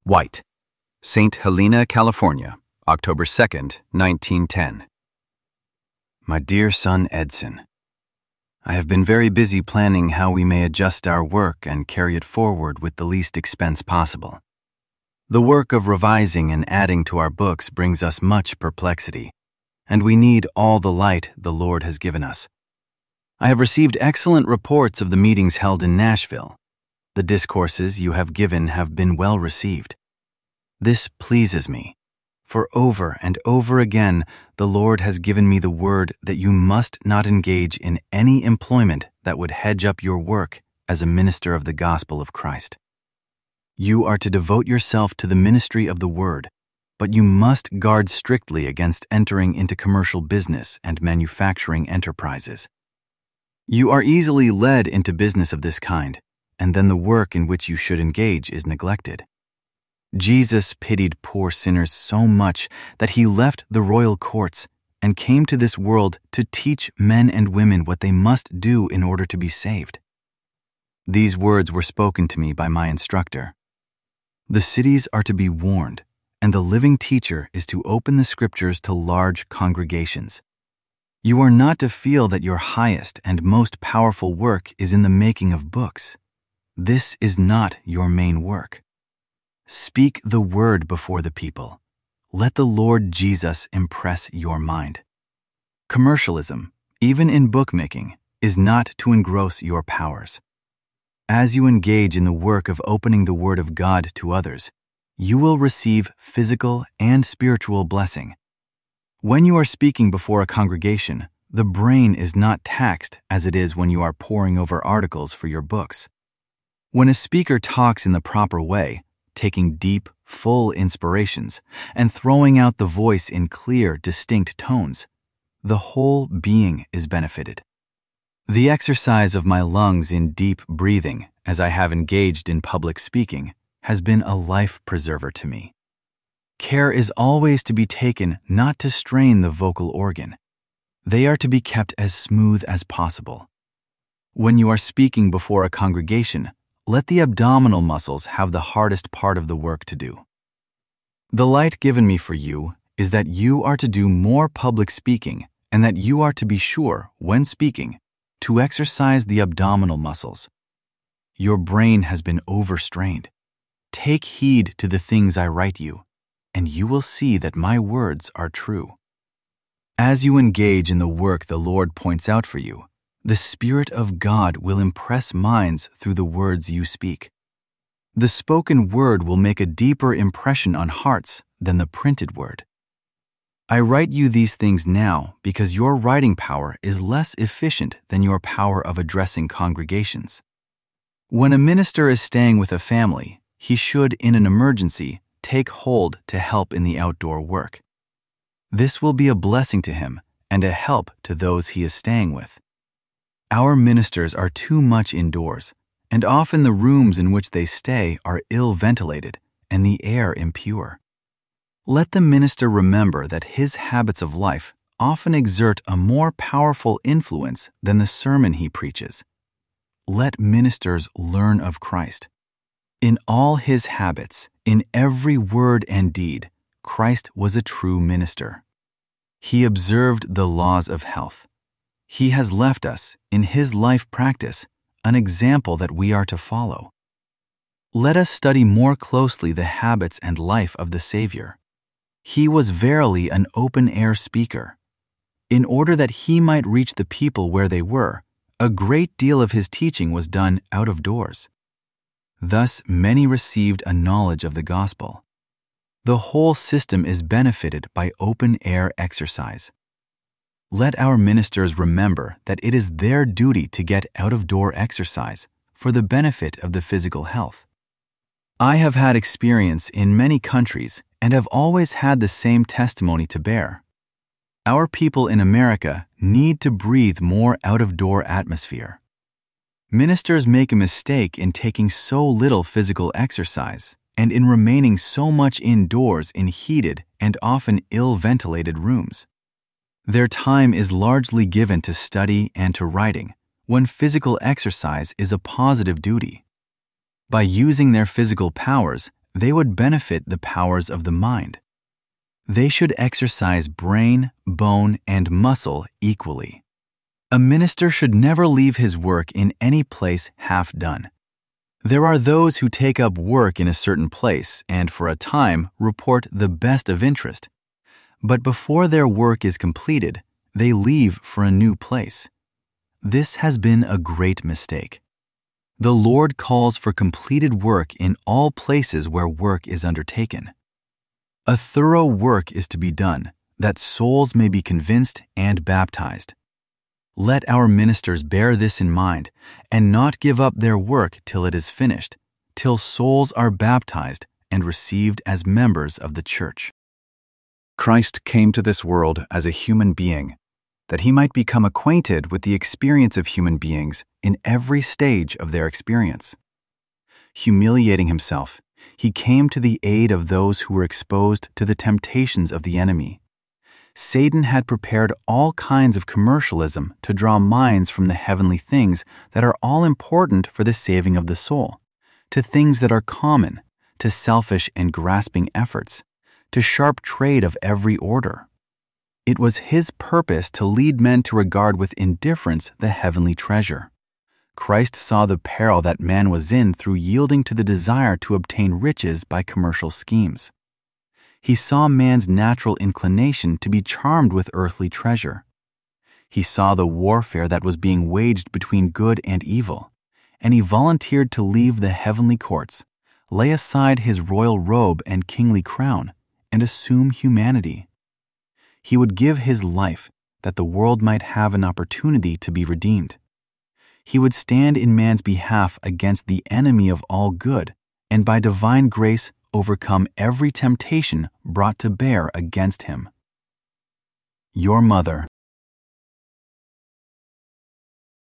White, St. Helena, California, October 2nd, 1910. My dear son Edson, I have been very busy planning how we may adjust our work and carry it forward with the least expense possible. The work of revising and adding to our books brings us much perplexity, and we need all the light the Lord has given us. I have received excellent reports of the meetings held in Nashville. The discourses you have given have been well received. This pleases me, for over and over again the Lord has given me the word that you must not engage in any employment that would hedge up your work as a minister of the gospel of Christ. You are to devote yourself to the ministry of the word, but you must guard strictly against entering into commercial business and manufacturing enterprises. You are easily led into business of this kind, and then the work in which you should engage is neglected. Jesus pitied poor sinners so much that he left the royal courts and came to this world to teach men and women what they must do in order to be saved. These words were spoken to me by my instructor. The cities are to be warned, and the living teacher is to open the scriptures to large congregations. You are not to feel that your highest and most powerful work is in the making of books. This is not your main work. Speak the word before the people. Let the Lord Jesus impress your mind. Commercialism, even in bookmaking, is not to engross your powers. As you engage in the work of opening the word of God to others, you will receive physical and spiritual blessing. When you are speaking before a congregation, the brain is not taxed as it is when you are poring over articles for your books. When a speaker talks in the proper way, taking deep, full inspirations, and throwing out the voice in clear, distinct tones, the whole being is benefited. The exercise of my lungs in deep breathing, as I have engaged in public speaking, has been a life preserver to me. Care is always to be taken not to strain the vocal organ. They are to be kept as smooth as possible. When you are speaking before a congregation, let the abdominal muscles have the hardest part of the work to do. The light given me for you is that you are to do more public speaking and that you are to be sure, when speaking, to exercise the abdominal muscles. Your brain has been overstrained. Take heed to the things I write you, and you will see that my words are true. As you engage in the work the Lord points out for you, the Spirit of God will impress minds through the words you speak. The spoken word will make a deeper impression on hearts than the printed word. I write you these things now because your writing power is less efficient than your power of addressing congregations. When a minister is staying with a family, he should, in an emergency, take hold to help in the outdoor work. This will be a blessing to him and a help to those he is staying with. Our ministers are too much indoors, and often the rooms in which they stay are ill ventilated and the air impure. Let the minister remember that his habits of life often exert a more powerful influence than the sermon he preaches. Let ministers learn of Christ. In all his habits, in every word and deed, Christ was a true minister. He observed the laws of health. He has left us, in his life practice, an example that we are to follow. Let us study more closely the habits and life of the Savior. He was verily an open-air speaker. In order that he might reach the people where they were, a great deal of his teaching was done out of doors. Thus many received a knowledge of the gospel. The whole system is benefited by open-air exercise. Let our ministers remember that it is their duty to get out-of-door exercise for the benefit of the physical health. I have had experience in many countries and have always had the same testimony to bear. Our people in America need to breathe more out-of-door atmosphere. Ministers make a mistake in taking so little physical exercise and in remaining so much indoors in heated and often ill-ventilated rooms. Their time is largely given to study and to writing, when physical exercise is a positive duty. By using their physical powers, they would benefit the powers of the mind. They should exercise brain, bone, and muscle equally. A minister should never leave his work in any place half done. There are those who take up work in a certain place and for a time report the best of interest. But before their work is completed, they leave for a new place. This has been a great mistake. The Lord calls for completed work in all places where work is undertaken. A thorough work is to be done, that souls may be convinced and baptized. Let our ministers bear this in mind and not give up their work till it is finished, till souls are baptized and received as members of the church. Christ came to this world as a human being, that he might become acquainted with the experience of human beings in every stage of their experience. Humiliating himself, he came to the aid of those who were exposed to the temptations of the enemy. Satan had prepared all kinds of commercialism to draw minds from the heavenly things that are all important for the saving of the soul, to things that are common, to selfish and grasping efforts, to sharp trade of every order. It was his purpose to lead men to regard with indifference the heavenly treasure. Christ saw the peril that man was in through yielding to the desire to obtain riches by commercial schemes. He saw man's natural inclination to be charmed with earthly treasure. He saw the warfare that was being waged between good and evil, and he volunteered to leave the heavenly courts, lay aside his royal robe and kingly crown, and assume humanity. He would give his life that the world might have an opportunity to be redeemed. He would stand in man's behalf against the enemy of all good, and by divine grace overcome every temptation brought to bear against him. Your mother,